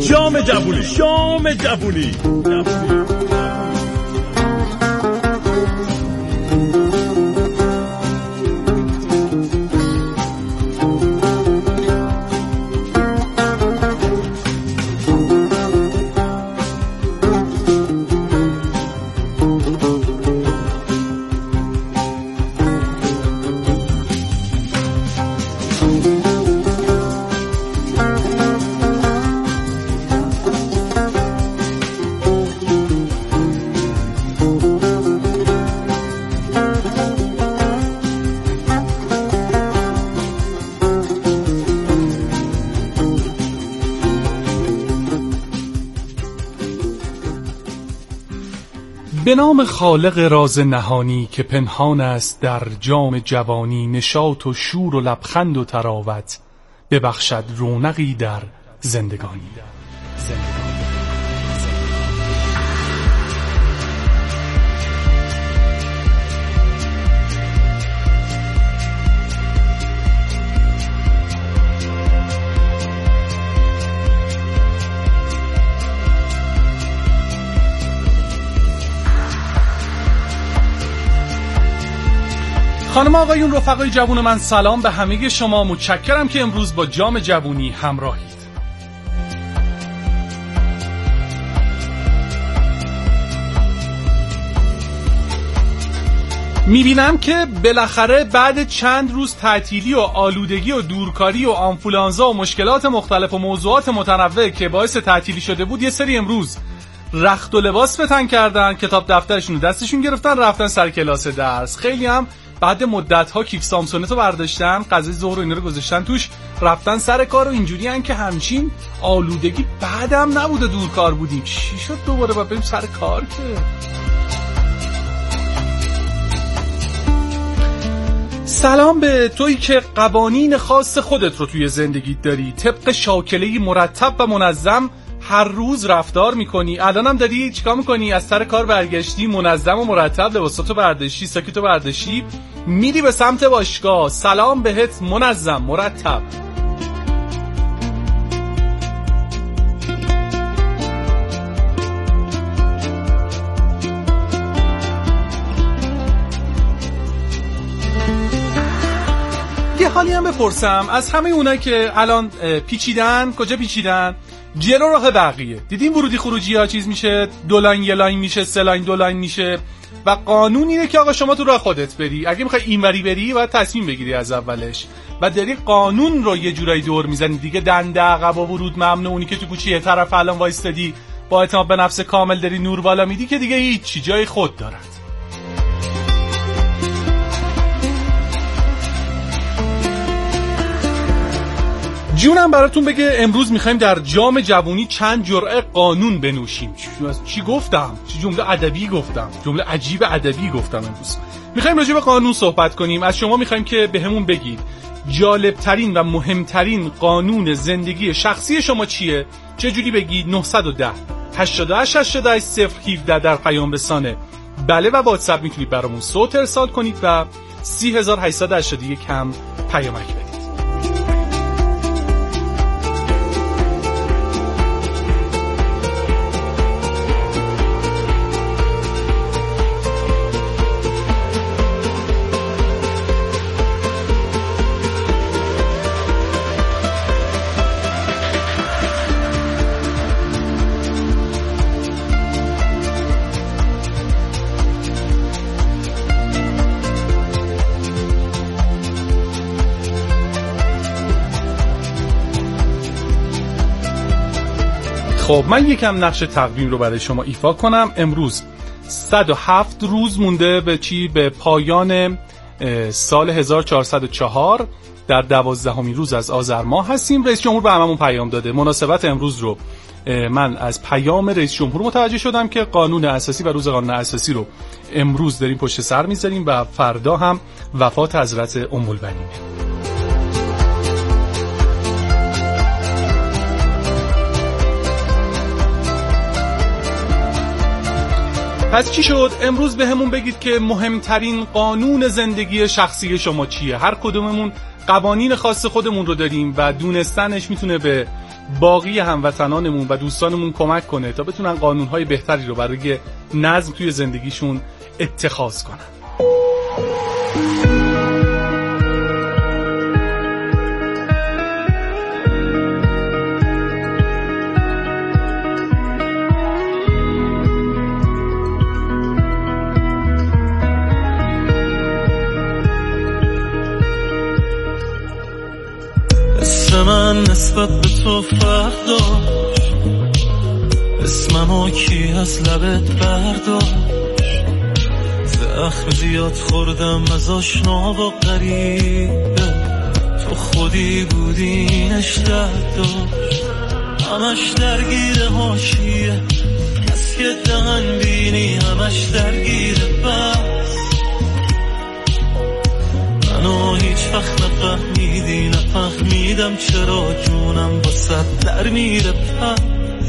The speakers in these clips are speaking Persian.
شام جوونی. به نام خالق راز نهانی که پنهان است در جام جوانی، نشاط و شور و لبخند و تراوت ببخشد رونقی در زندگانی. خانم آقایون، رفقای جوون من، سلام به همه شما. متشکرم که امروز با جام جوونی همراهید. میبینم که بالاخره بعد چند روز تعطیلی و آلودگی و دورکاری و آنفولانزا و مشکلات مختلف و موضوعات متنوع که باعث تعطیلی شده بود، یه سری امروز رخت و لباس به تن کردن، کتاب دفترشون رو دستشون گرفتن، رفتن سر کلاس درس. خیلی هم بعد مدت‌ها کیف سامسونتو برداشتن، غذای ظهر و اینا رو گذاشتن توش، رفتن سر کار و اینجوری ان که همچین آلودگی بعدم نبوده، دورکار بودیم. چی شد دوباره باید بریم سر کار که؟ سلام به تویی که قوانین خاص خودت رو توی زندگیت داری، طبق شاکله‌ای مرتب و منظم هر روز رفتار میکنی. الانم داری چیکار میکنی؟ از سر کار برگشتی، منظم و مرتب لباساتو برداشتی، ساکتو برداشتی، میری به سمت باشگاه. سلام بهت، منظم مرتب. یه حالی هم بپرسم از همه اونایی که الان پیچیدن، کجا پیچیدن؟ جلو راه بقیه. دیدین ورودی خروجی ها چیز میشه، 2 لاین یه لاین میشه، 3 لاین 2 لاین میشه و قانون اینه که آقا شما تو راه خودت بری. اگه میخوای اینوری بری باید تصمیم بگیری از اولش و داری قانون رو یه جورایی دور میزنی دیگه. دنده عقب و ورود ممنوع. اونی که تو کوچه یه طرف الان وایستادی با اعتماد به نفس کامل داری نور بالا میدی که دیگه هیچ جای خود دارد. جونم براتون بگه امروز میخوایم در جام جوونی چند جرعه قانون بنوشیم. چی گفتم؟ چی جمله ادبی گفتم؟ جمله عجیب ادبی گفتم. امروز میخوایم راجع به قانون صحبت کنیم. از شما میخوایم که بهمون بگید جالبترین و مهمترین قانون زندگی شخصی شما چیه؟ چه جوری بگید؟ 910 88 88 017 در پیام رسانه بله و واتساپ میتونید برامون صوت ارسال کنید و 30881 هم پیامک بدید. خب من یکم نقش تقویم رو برای شما ایفا کنم. امروز 107 روز مونده به پایان سال 1404 در 12مین روز از آذر ماه هستیم. رئیس جمهور به هممون پیام داده. مناسبت امروز رو من از پیام رئیس جمهور متوجه شدم که قانون اساسی و روز قانون اساسی رو امروز داریم پشت سر میذاریم و فردا هم وفات حضرت ام البنینه. پس چی شد؟ امروز به همون بگید که مهمترین قانون زندگی شخصی شما چیه؟ هر کدوممون قوانین خاص خودمون رو داریم و دونستنش میتونه به باقی هموطنانمون و دوستانمون کمک کنه تا بتونن قانونهای بهتری رو برای نظم توی زندگیشون اتخاذ کنن. من نسبت به تو فرق داشت، اسممو کی از لبت برداشت، زخم زیاد خوردم از آشنا و غریبه، تو خودی بودی اینش درد داشت، همش درگیر حاشیه، کس که دهن بینی همش درگیر بس، منو هیچ وقت نفهمیدی نفهمیدم چرا جونم واسه در میره پس،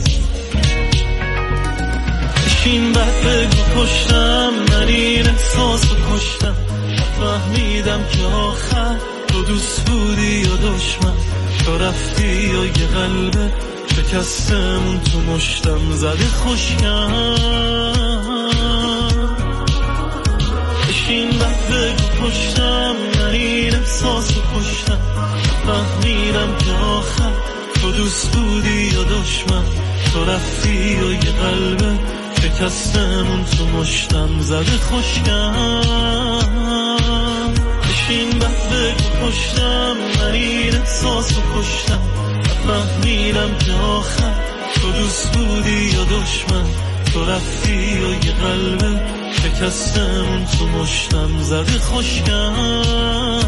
بشین بعد بگو کشتم من این احساسو کشتم، نفهمیدم که آخر تو دوست بودی یا دشمن، تو رفتی یا یه قلبه شکستمون تو مشتم زده خوشگم، بشین بعد بگو کشتم من این احساسو کشتم، فهمیدم که آخر تو دوست بودی یا دشمن، تو رفتی یا یه قلبه شکستمون تو مشتم زده خوشگم، بشین بعد بگو کشتم من این احساسو کشتم، فهمیدم که آخر تو دوست بودی یا دشمن، تو رفتی یا یه قلبه شکستمون تو مشتم زده خوشگم.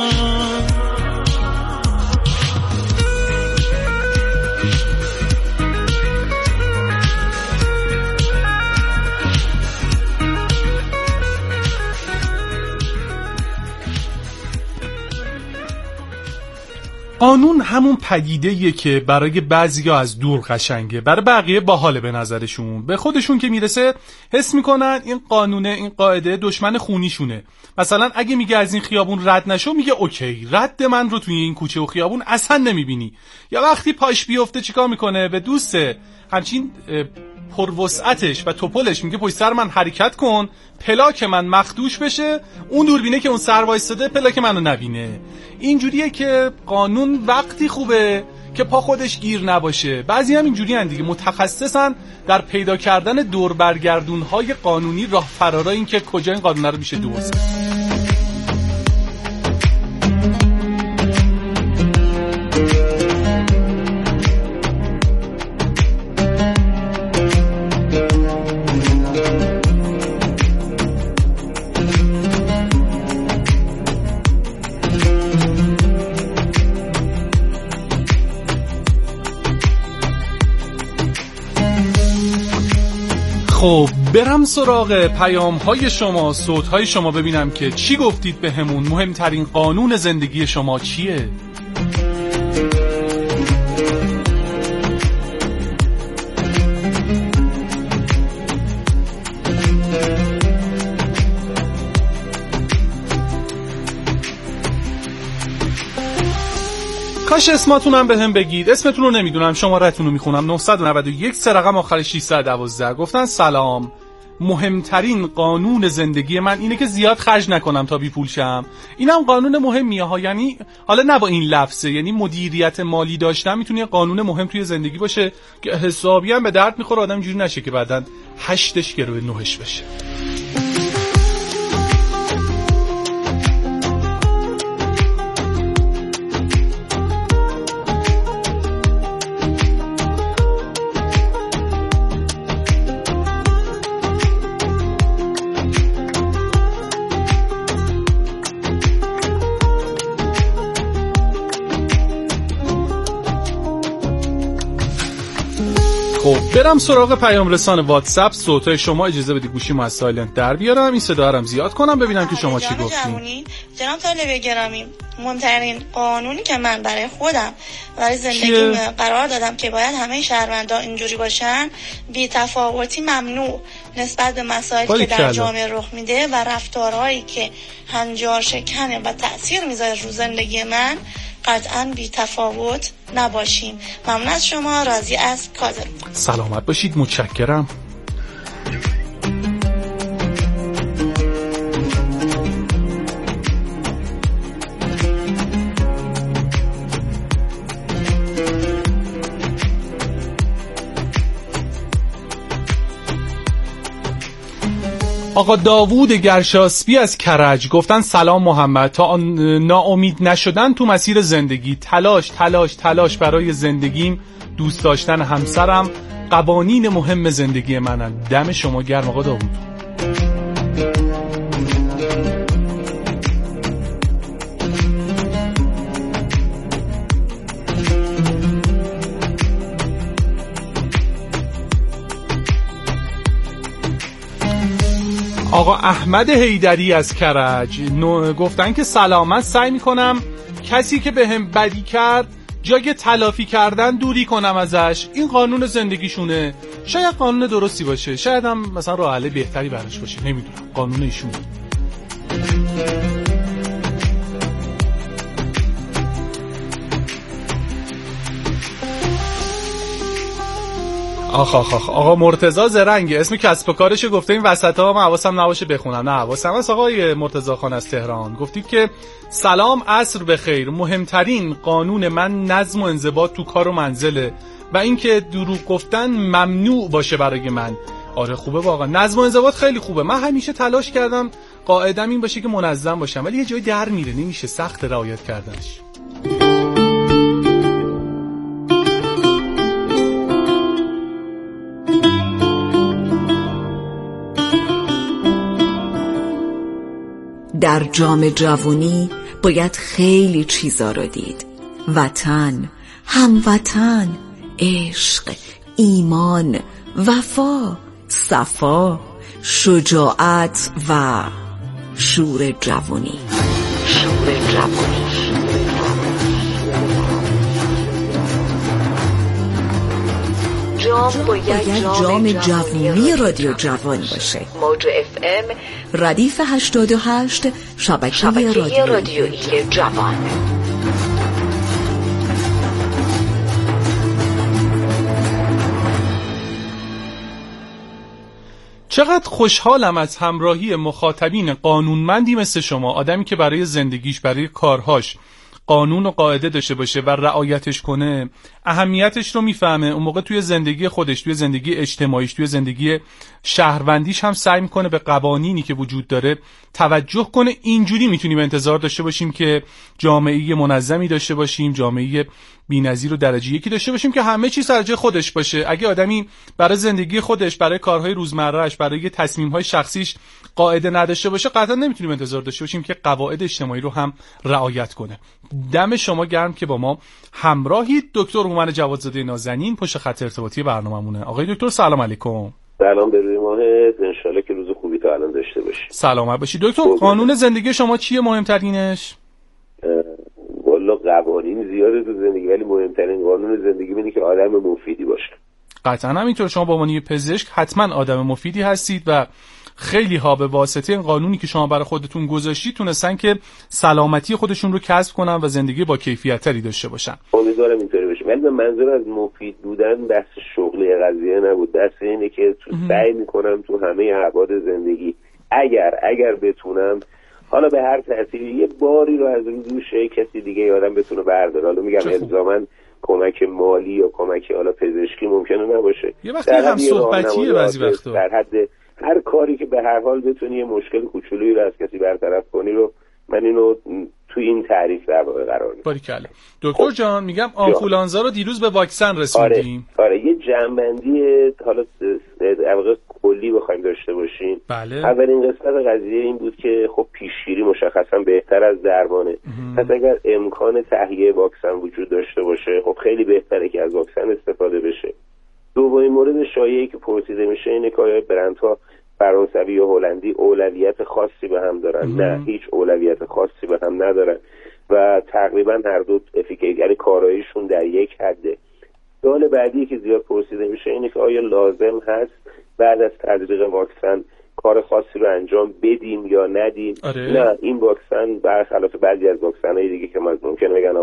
قانون همون پدیده‌ایه که برای بعضیا از دور قشنگه، برای بقیه باحاله به نظرشون، به خودشون که میرسه حس میکنن این قانونه، این قاعده دشمن خونیشونه. مثلا اگه میگه از این خیابون رد نشو، میگه اوکی رد من رو توی این کوچه و خیابون اصلا نمیبینی. یا وقتی پاش بیفته چیکار میکنه؟ به دوست همچین پروسعتش و توپلش میگه پشت سر من حرکت کن، پلاک من مخدوش بشه، اون دوربینه که اون سر وایستاده پلاک منو نبینه. اینجوریه که قانون وقتی خوبه که پا خودش گیر نباشه. بعضی هم اینجوری هن دیگه، متخصصن در پیدا کردن دور برگردونهای قانونی، راه فرارا، این که کجا این قانون رو میشه دوست. خب برم سراغ پیام‌های شما، صوت‌های شما، ببینم که چی گفتید بهمون. مهمترین قانون زندگی شما چیه؟ کاش اسماتونم بهم بگید. اسمتون رو نمیدونم، شماره‌تون رو میخونم. 991 3 رقم آخر 612. گفتن سلام، مهمترین قانون زندگی من اینه که زیاد خرج نکنم تا بی پول شم. اینم قانون مهمیه ها، یعنی حالا نه با این لفظه، یعنی مدیریت مالی داشتن میتونه قانون مهم توی زندگی باشه که حسابی هم به درد میخوره. آدم اینجوری نشه که بعدن 8ش گروه 9ش بشه. خب برم سراغ پیام رسان واتساپ. صوتای شما اجازه بدید گوشیمو از سایلنت در بیارم، این صدا رو زیاد کنم ببینم که شما چی گفتین. جناب طالب گرامی، مهمترین قانونی که من برای خودم برای زندگیم قرار دادم که باید همه شهروندان اینجوری باشن، بی‌تفاوتی ممنوع نسبت به مسائلی که در جامعه رخ میده و رفتارهایی که هنجار شکنه و تأثیر میذاره رو زندگی من قطعا بی تفاوت نباشیم. ممنون از شما. راضی از کاظم. سلامت باشید. متشکرم. آقا داوود گرشاسبی از کرج گفتن سلام محمد، تا ناامید نشدن تو مسیر زندگی، تلاش برای زندگیم، دوست داشتن همسرم قوانین مهم زندگی منن. دم شما گرم آقا داوود. آقا احمد حیدری از کرج گفتن که سلام، سعی میکنم کسی که بهم بدی کرد جای تلافی کردن دوری کنم ازش. این قانون زندگیشونه، شاید قانون درستی باشه، شاید هم مثلا راه حل بهتری براش باشه، نمیدونم، قانون ایشونه. آقا مرتضی زرنگ اسم کسب و کارش گفته، این وسطا من حواسم نباشه بخونم. نه حواسم هست. آقای مرتضی خان از تهران گفتید که سلام، عصر بخیر، مهمترین قانون من نظم و انضباط تو کار و منزله و اینکه دروغ گفتن ممنوع باشه برای من. آره خوبه واقعا، نظم و انضباط خیلی خوبه. من همیشه تلاش کردم قاعدم این باشه که منظم باشم، ولی یه جای در میره، نمیشه، سخت رعایت کردنش. در جام جوانی باید خیلی چیزا رو دید: وطن، هموطن، عشق، ایمان، وفا، صفا، شجاعت و شور جوانی. باید جام جوانی رادیو جوان باشه. موج FM ردیف 88 شبکه رادیویی جوان. چقدر خوشحالم از همراهی مخاطبین قانونمندی مثل شما، آدمی که برای زندگیش، برای کارهاش قانون و قاعده داشته باشه و رعایتش کنه، اهمیتش رو میفهمه. اون موقع توی زندگی خودش، توی زندگی اجتماعیش، توی زندگی شهروندیش هم سعی میکنه به قوانینی که وجود داره توجه کنه. اینجوری میتونیم انتظار داشته باشیم که جامعه منظمی داشته باشیم، جامعه بی‌نظیر و درجه یکی داشته باشیم که همه چیز سر جای خودش باشه. اگه آدمی برای زندگی خودش، برای کارهای روزمره‌اش، برای تصمیم‌های شخصیش قاعده نداشته باشه، قطعا نمیتونیم انتظار داشته باشیم که قواعد اجتماعی رو هم رعایت کنه. دم شما گرم که با ما همراهید. دکتر هومن جوادزاده نازنین پشت خط ارتباطی برنامه‌مونه. آقای دکتر سلام علیکم. سلام به روی ماهت، انشالله که روز خوبی تا الان داشته باشی. سلامت باشی دکتر. قانون زندگی شما چیه مهمترینش؟ والا قوانین زیاده تو زندگی، ولی مهمترین قانون زندگی اینه که آدم مفیدی باشه. قطعا همینطور. شما با عنوان پزشک حتما آدم مفیدی هستید و خیلی ها به واسطه این قانونی که شما برای خودتون گذاشتید تونستن که سلامتی خودشون رو کسب کنن و زندگی با کیفیت تری داشته باشن. امیدوارم اینطوری بشه. ولی منظور از مفید بودن بحث شغلی قضیه نبود، بحث اینه که سعی میکنم تو همه ابعاد زندگی اگر بتونم، حالا به هر ترتیبی، یه باری رو از روی دوش کسی دیگه آدم بتونه برداره. حالا میگم الزاماً کمک مالی یا کمک حالا پزشکی ممکنه نباشه، یه وقتی هم صحبتیه بعضی وقتا، در حد هر کاری که به هر حال بتونی یه مشکل کوچولویی رو از کسی برطرف کنی رو من اینو تو این تعریف در واقع قرار میدم. باریکلا. دکتر جان میگم آنفولانزا رو دیروز به واکسن رسوندیم. آره یه جنبندی حالا در واقع کلی بخوایم داشته باشیم. بله. اولین قسمت قضیه این بود که خب پیشگیری مشخصا بهتر از درمانه. پس اگر امکان تهیه واکسن وجود داشته باشه، خب خیلی بهتره که از واکسن استفاده بشه. دومین مورد شایعی که پرسیده میشه اینه که آیا برندها فرانسوی یا هلندی اولویت خاصی به هم دارن؟ نه، هیچ اولویت خاصی به هم ندارن و تقریبا هر دو یعنی کاراییشون در یک حده. سوال بعدی که زیاد پرسیده میشه اینه که آیا لازم هست بعد از تزریق واکسن کار خاصی رو انجام بدیم یا ندیم؟ آره. نه، این واکسن برخلاف بعضی از واکسن‌های دیگه که ممکنه بگن آقا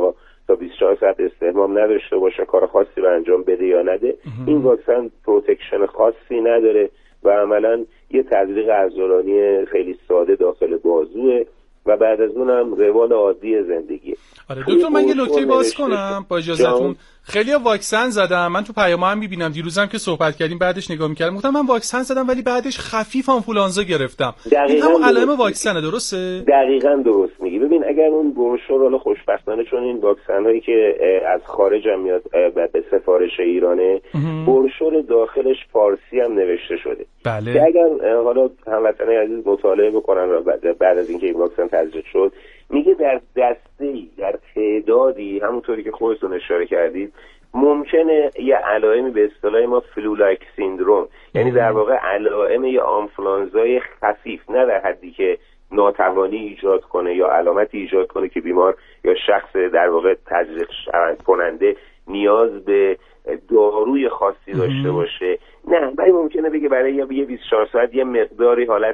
تا 24 ساعت استحمام نداشته باشه، کار خاصی رو انجام بده یا نده. این واکسن پروتکشن خاصی نداره و عملاً یه تزریق عضلانی خیلی ساده داخل بازوه و بعد از اونم روال عادی زندگیه. آره دکتر، من یه نکته باز کنم با اجازهتون. خیلی واکسن زدم، من تو پیام هم میبینم، دیروزم که صحبت کردیم بعدش نگاه میکردم، گفتم من واکسن زدم ولی بعدش خفیف آنفولانزا گرفتم. این همون علائم واکسنه، درسته؟ دقیقاً درست میگی. ببین اگر اون بروشور، حالا خوشبختانه چون این واکسن هایی که از خارج هم میاد به سفارش ایرانه، بروشور داخلش فارسی هم نوشته شده. بله. که اگر حالا هموطنان عزیز مطالعه بکنن بعد از اینکه این واکسن تزریق شد، میگه در دسته‌ای، در تعدادی، همونطوری که خودتون اشاره کردید، ممکنه یه علائمی به اصطلاح ما فلو لایک سیندروم، یعنی در واقع علائم یه آنفولانزای خفیف، نه در حدی که ناتوانی ایجاد کنه یا علامتی ایجاد کنه که بیمار یا شخص در واقع تزریق کننده نیاز به داروی خاصی داشته باشه، نه، ولی ممکنه بگه برای یه 24 ساعت یه مقداری حالت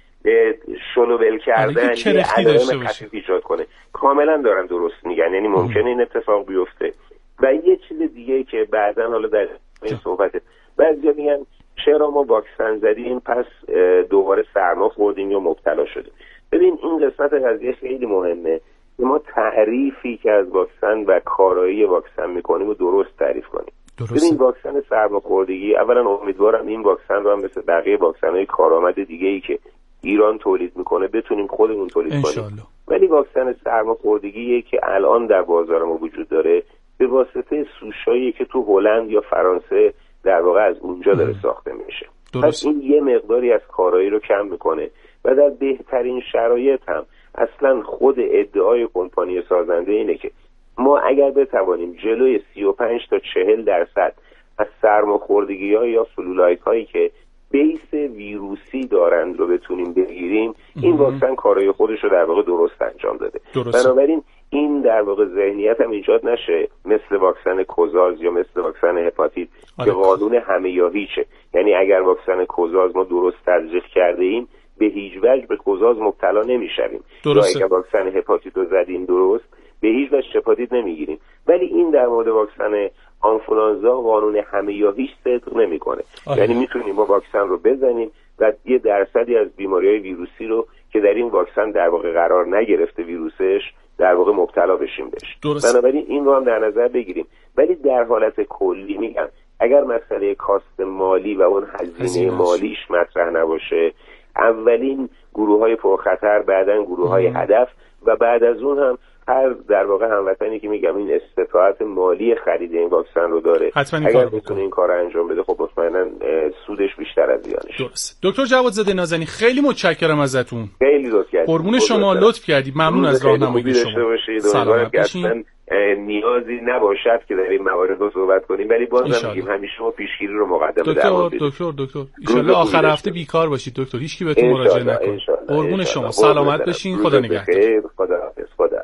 شلو ول کردن یه علائم خفیف ایجاد کنه. کاملا دارن درست میگن، یعنی ممکنه این اتفاق بیفته. و یه چیز دیگه که بعداً حالا در این صحبت بعضیا میگن چرا ما واکسن زدیم پس دوباره سرما خوردیم یا مبتلا شدیم. ببین این قسمت قضیه خیلی مهمه که ما تعریفی که از واکسن و کارایی واکسن میکنیم و درست تعریف کنیم. ببین واکسن سرماخوردگی، اولا امیدوارم این واکسن رو هم مثل بقیه واکسن‌های کارآمد دیگه‌ای که ایران تولید میکنه بتونیم خودمون تولید کنیم. ولی واکسن سرماخوردگی که الان در بازار ما وجود داره به واسطه سوشایی که تو هلند یا فرانسه در واقع از اونجا داره ساخته میشه. پس این یه مقداری از کارایی رو کم میکنه و در بهترین شرایط هم اصلا خود ادعای کمپانی سازنده اینه که ما اگر بتوانیم جلوی 35 تا 40% از سرماخوردگی‌ها یا فلولایت‌هایی که بیس ویروسی دارند رو بتونیم بگیریم، این واکسن کارای خودش رو در واقع درست انجام داده. بنابراین این در واقع ذهنیت هم ایجاد نشه مثل واکسن کوزاز یا مثل واکسن هپاتیت که قانون همه یا هیچه. یعنی اگر واکسن کوزاز ما درست تزریق کرده ایم به هیچ وجه به کوزاز مبتلا نمیشویم، یا اگر واکسن هپاتیت رو زدیم درست به هیچ وجه هپاتیت نمیگیریم. ولی این در مورد واکسن آنفولانزا قانون همه یا هیچ صدق نمیکنه. یعنی میتونیم ما واکسن رو بزنیم و یه درصدی از بیماری‌های ویروسی رو که در این واکسن در واقع قرار نگرفته ویروسش در واقع مبتلا بشیم بهش. بنابراین این رو هم در نظر بگیریم. ولی در حالت کلی میگم اگر مسئله کاست مالی و اون هزینه مالیش مطرح نباشه، اولین گروه‌های پرخطر، بعداً گروه‌های هدف و بعد از اون هم هر در واقع هموطنی که میگم این استطاعت مالی خرید این واکسن رو داره، اگر بتونه این کار رو انجام بده، خب مطمئنا سودش بیشتر از زیانش. درست. دکتر جوادزاده نازنین خیلی متشکرم ازتون. خیلی لطف کردید. قربون شما، لطف کردید. ممنون از راهنمایی شما. سلامت باشین. نیازی نباشد که در این موارد رو صحبت کنیم، ولی بازم میگیم همیشه ما پیشگیری رو مقدم دکتر ان شاءالله آخر هفته بیکار باشید دکتر، هیچ کی بهتون مراجعه نکنه. قربون شما، سلامت باشین. خدا نگهدار. خدا حافظ. خدا.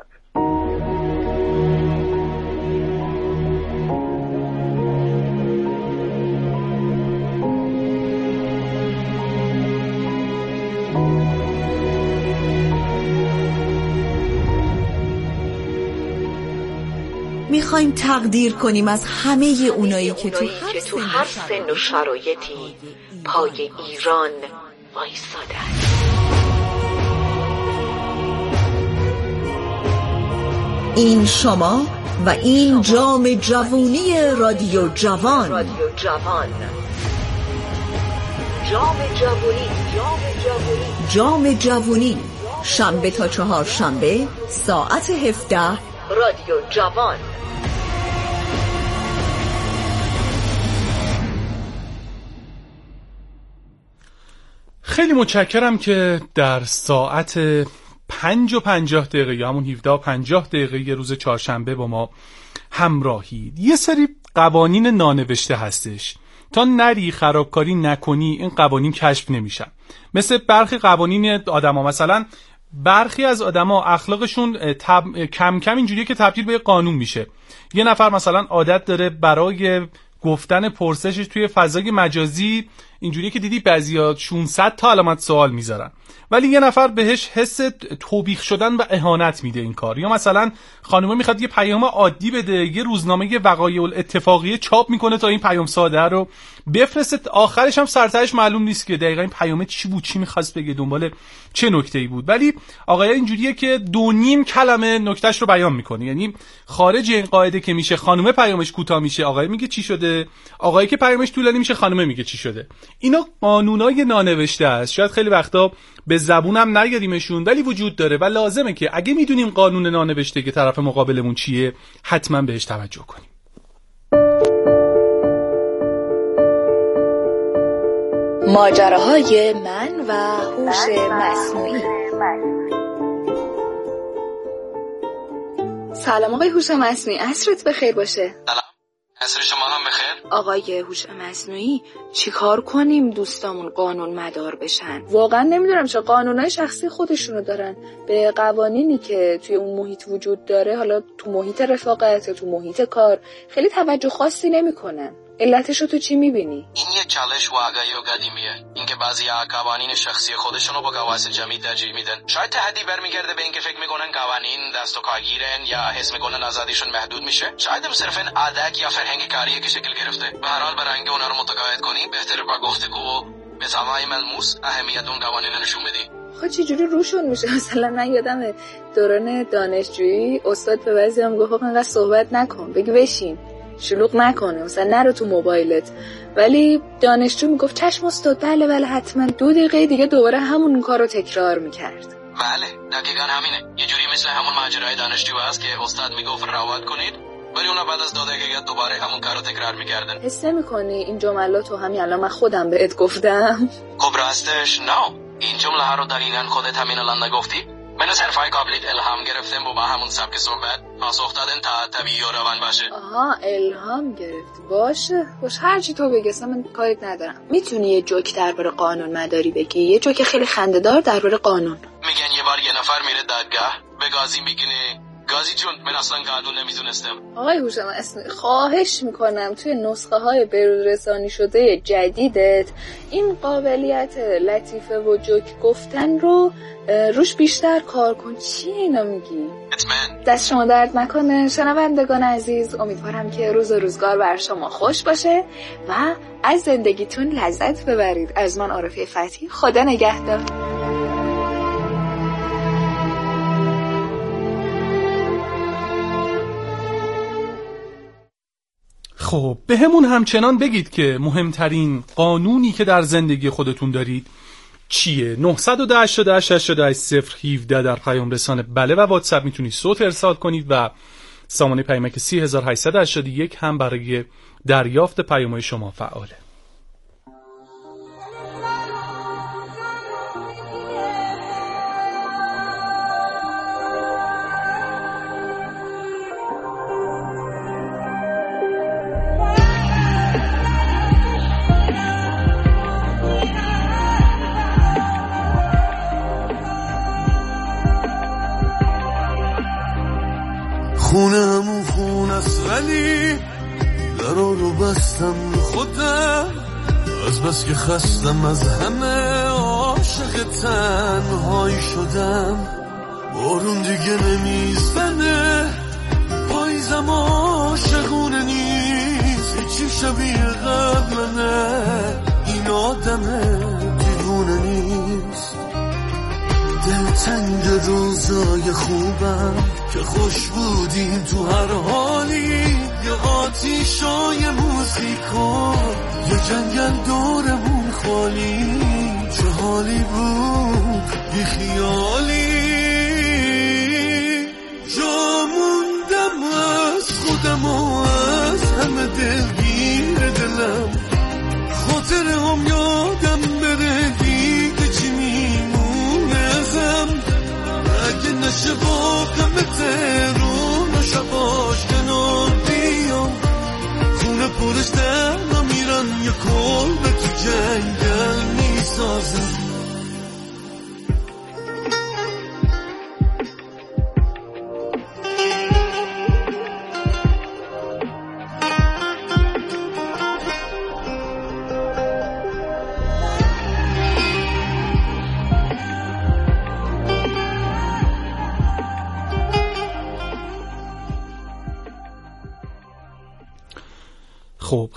میخوایم تقدیر کنیم از همه اونایی که تو هر سن و شرایطی پای ایران وایسادن. این شما و این جام جوونی رادیو جوان. جام جوونی شنبه تا چهارشنبه ساعت 17 رادیو جوان. خیلی متشکرم که در ساعت 5:50 یا همون 17:50 روز چهارشنبه با ما همراهید. یه سری قوانین نانوشته هستش، تا نری خرابکاری نکنی این قوانین کشف نمیشن. مثل برخی قوانین آدما، مثلا برخی از آدما اخلاقشون کم کم اینجوریه که تبدیل به قانون میشه. یه نفر مثلا عادت داره برای گفتن پرسشش توی فضای مجازی اینجوریه که دیدی بعضیا 600 تا علامت سوال میذارن، ولی یه نفر بهش حس توبیخ شدن و اهانت میده این کار. یا مثلا خانومه میخواد یه پیام عادی بده، یه روزنامه وقایع الاتفاقیه چاپ میکنه تا این پیام ساده رو بفرسته، آخرش هم سرتاش معلوم نیست که دقیقاً این پیام چی بود، چی می‌خواست بگه، دنبال چه نکته‌ای بود. ولی آقای اینجوریه که 2.5 کلمه نکتهش رو بیان میکنه، یعنی خارج این قاعده که میشه خانومه پیامش کوتاه میشه، آقای میگه چی شده، آقایی که پیامش طولانی میشه خانومه میگه چی شده. اینا قانونای نانوشته است، شاید خیلی وقتا به زبونم نیاریمشون، ولی وجود داره و لازمه که اگه میدونیم قانون نانوشته که طرف مقابلمون چیه حتما بهش توجه کنیم. ماجراهای من و هوش مصنوعی. سلام آقای هوش مصنوعی، عصرت بخیر باشه. سلام، عصر شما هم بخیر. آقای هوش مصنوعی، چی کار کنیم دوستامون قانون مدار بشن؟ واقعا نمیدونم چه قانونای شخصی خودشونو دارن، به قوانینی که توی اون محیط وجود داره، حالا تو محیط رفاقت یا تو محیط کار، خیلی توجه خاصی نمیکنن. علتشو تو چی میبینی؟ این یه چالش واقعی و قدیمیه، اینکه بعضیا قوانین شخصی خودشونو با قواعد جمعی ترجیح میدن. شاید تحدی برمیگرده به اینکه فکر میکنن قوانین دست و کارگیرن یا حس میکنن آزادیشون محدود میشه. شاید هم صرفاً عادت یا فرهنگ کاریه که شکل گرفته. به هر حال برای اینکه اونا رو متقاعد کنی بهتره با گفتگو به سماع ملموس اهمیت اون قوانین نشون بدی. خب چه جوری روشون میشه؟ مثلا من یادم دوران دانشجویی استاد به بعضیام گفت انقدر صحبت نکن، بگی بشین، شلوغ نکنه، مثلا نرو تو موبایلت. ولی دانشجو میگفت چشم استاد، بله حتما. 2 دقیقه دیگه دوباره همون کارو تکرار میکرد. بله دقیقاً همینه. یه جوری مثل همون ماجرای دانشجو هست که استاد میگفت روایت کنید، ولی اونا بعد از 2 دقیقه دوباره همون کارو تکرار میکردن. حس نمی‌کنی این جملاتو همین الان من خودم بهت گفتم؟ خب راستش نه، این جمله ها رو دقیقاً خودت همین الان نگفتی؟ من از حرفای قابلیت الهام گرفتم و با همون سبک صحبت پاسخ دادن تا طبیعی و روان باشه. آها، الهام گرفتی. باشه هرچی تو بگی، من کاریت ندارم. میتونی یه جوک درباره قانون مداری بگی؟ یه جوک خیلی خنده‌دار درباره قانون. میگن یه بار یه نفر میره دادگاه، به قاضی میگه قاضی جون من اصلا قانون نمیدونستم. آقای هوش مصنوعی، خواهش میکنم توی نسخه های بروز رسانی شده جدیدت این قابلیت لطیفه و جوک گفتن رو روش بیشتر کار کن. چی اینا میگی؟ دست شما درد نکنه. شنوندگان عزیز، امیدوارم که روز و روزگار بر شما خوش باشه و از زندگیتون لذت ببرید. از من عارفه فتحی، خدا نگهدار. خب به همون همچنان بگید که مهمترین قانونی که در زندگی خودتون دارید چیه؟ 910-88-88-017 در پیام رسانه بله و واتساپ میتونید صوت ارسال کنید و سامانه پیامک 3881 هم برای دریافت پیام‌های شما فعاله. خونه همون خونه است ولی درا رو بستم رو خودم، از بس که خستم از همه عاشق تنهایی شدم. بارون دیگه نمیزنه، پاییزم عاشقونه نیست، هیچی شبیه قبلنه، این آدم دیوونه نیست. دلتنگ روزای خوبم که خوش بودیم تو هر حالی، یه آتیشای موسیقا، یه جنگل دورمون خالی، چه حالی بود بی خیالی. جا موندم از خودم و از همه دلگیر دلم، خاطره هم یادم بره دیگه چی میمونه ازم. اگه نشه واقعم تهرون و شباش کنار بیام، خونه پرش درنا میرن یه کلبه تو جنگل میسازم.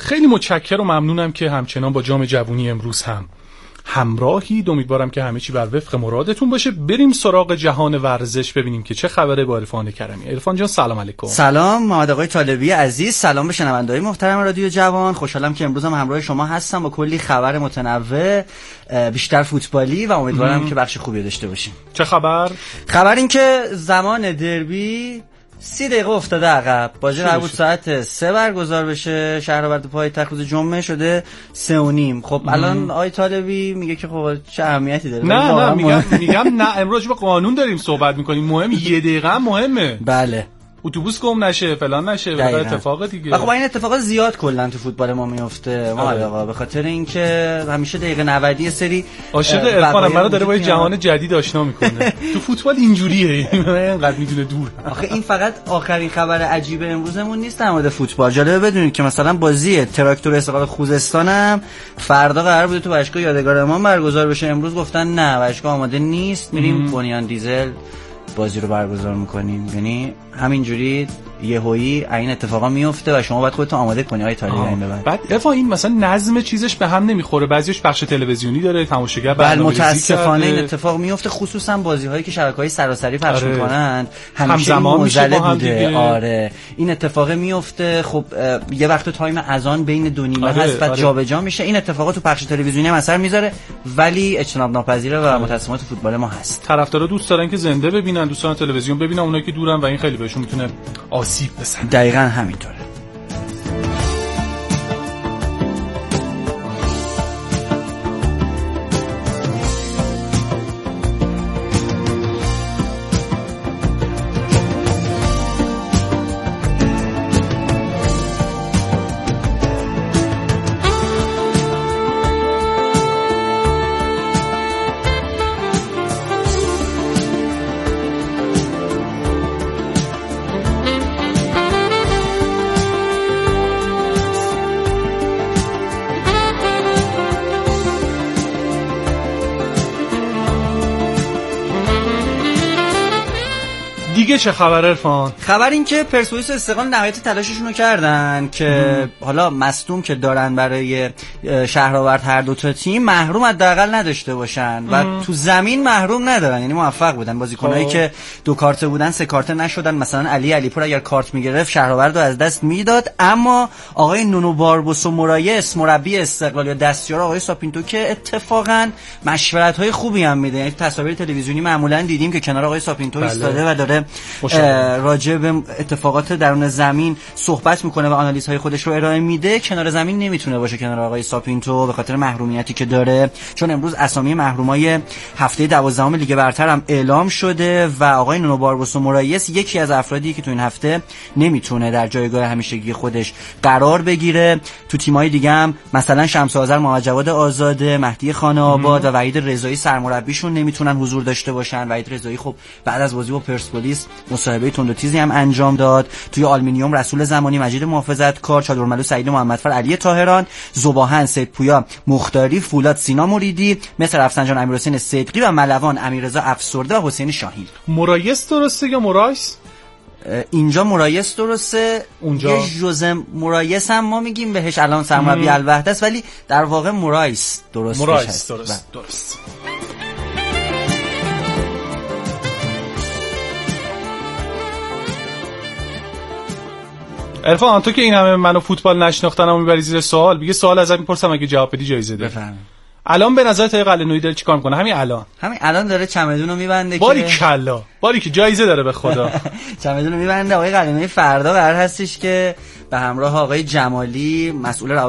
خیلی متشکرم و ممنونم که همچنان با جام جوونی امروز هم همراهید. امیدوارم که همه چی بر وفق مرادتون باشه. بریم سراغ جهان ورزش ببینیم که چه خبره با عرفان کرمی. عرفان جان سلام علیکم. سلام محمد آقای طالبی عزیز، سلام به شنونده‌های محترم رادیو جوان. خوشحالم که امروز هم همراه شما هستم با کلی خبر متنوع، بیشتر فوتبالی و امیدوارم که بخش خوبی داشته باشیم. چه خبر؟ خبر این که زمان دربی 30 دقیقه افتاده عقب. بازی قرار بود ساعت 3 برگزار بشه، شهرآورد پایتخت روز جمعه شده 3:30. خب الان آقای طالبی میگه که خب چه اهمیتی داره؟ نه میگم نه، امروز با قانون داریم صحبت میکنیم، مهم 1 دقیقه مهمه. بله، اتوبوس گم نشه، فلان نشه، به اتفاق دیگه. خب این اتفاقات زیاد کلا تو فوتبال ما میفته آقا، به خاطر اینکه همیشه دقیقه 90 سری عاشق عرفانم، منو داره با جهان جدید آشنا میکنه. تو فوتبال اینجوریه، اینقدر میدونه دور. آخه این فقط آخرین خبر عجیب امروزمون نیست در مورد فوتبال. جالبه بدونید که مثلا بازی تراکتور استقلال خوزستان هم فردا قرار بوده تو باشگاه یادگار امام برگزار بشه. امروز گفتن نه، باشگاه آماده نیست، میریم بنیان دیزل بازی رو برگزار میکنیم. یعنی همینجوری یهویی این اتفاقا میفته و شما باید خودتون آماده کنی آقای طالبی این ببر. بعد افا این مثلا نظم چیزش به هم نمیخوره، بعضیش بخش تلویزیونی داره، تماشاگر برنامه‌ریزی متاسفانه این اتفاق میفته، خصوصا بازی‌هایی که شبکه‌های سراسری پخش میکنند همیشه موزله بوده. آره این اتفاق میفته. خب یه وقت تایم اذان بین دو نیمه هست بعد جابجا میشه. این اتفاقات تو پخش تلویزیونی هم اثر میذاره ولی اجتناب ناپذیره و متاسفانه تو فوتبال ما هست. طرفدارا دوست دارن که زنده ببینن، دوست دارن تلویزیون ببینن، اونایی که دورن و این خیلی بهشون میتونه آسیب بزنه. دقیقاً همینطوره. دیگه چه خبر عرفان؟ خبر این که پرسپولیس و استقلال نهایت تلاششون رو کردن که حالا مصدوم که دارن برای شهرآورد هر دو تا تیم محروم حداقل نداشته باشن و تو زمین محروم ندارن. یعنی موفق بودن بازیکنایی که 2 کارته بودن 3 کارته نشدن. مثلا علیپور اگر کارت میگرفت شهرآورد رو از دست میداد. اما آقای نونو باربوس و مرایس مربی استقلال یا دستیار آقای ساپینتو که اتفاقا مشورت‌های خوبی هم میده، یعنی تصاویر تلویزیونی معمولا دیدیم که کنار آقای ساپینتو ایستاده و داره راجع به اتفاقات درون زمین صحبت میکنه و آنالیزهای خودش رو ارائه میده. کنار زمین نمیتونه باشه کنار آقای ساپینتو به خاطر محرومیتی که داره، چون امروز اسامی محرومای هفته 12 لیگ برتر هم اعلام شده و آقای نونو باربوس و مرایس یکی از افرادی که تو این هفته نمیتونه در جایگاه همیشگی خودش قرار بگیره. تو تیم‌های دیگه هم مثلا شمس آذر، محمد جواد آزاده، مهدی خانه آباد و وحید رضایی سرمربیشون نمیتونن حضور داشته باشن. وحید رضایی خب بعد از بازی با پرسپولیس مصاحبه تند و تیزی هم انجام داد. توی آلومینیوم رسول زمانی، مجید محافظتکار، چادرملو سعید محمدفر، علی طاهران، زباهن، سید پویا مختاری، فولاد سینا مریدی، مصر رفسنجان، امیرحسین صدقی و ملوان امیررضا افسرده و حسین شاهین. مرایس درسته یا مرایس؟ اینجا مرایس درسته، اونجا یه جوزه مرایس هم ما میگیم بهش الان سرمربی الوحده است ولی در واقع مرایس درست درست. عرفان تو که این همه منو فوتبال نشناختنم میبری زیر سوال، بگه سوال ازت میپرسم اگه جواب بدی جایزه ده. بفرمایید. الان به نظر طریق قلعه‌نویی داره چیکار میکنه؟ همین الان داره چمدونو میبنده که جایزه داره به خدا. چمدونو میبنده. آقای قلعه‌نویی فردا قرار هستش که به همراه آقای جمالی مسئول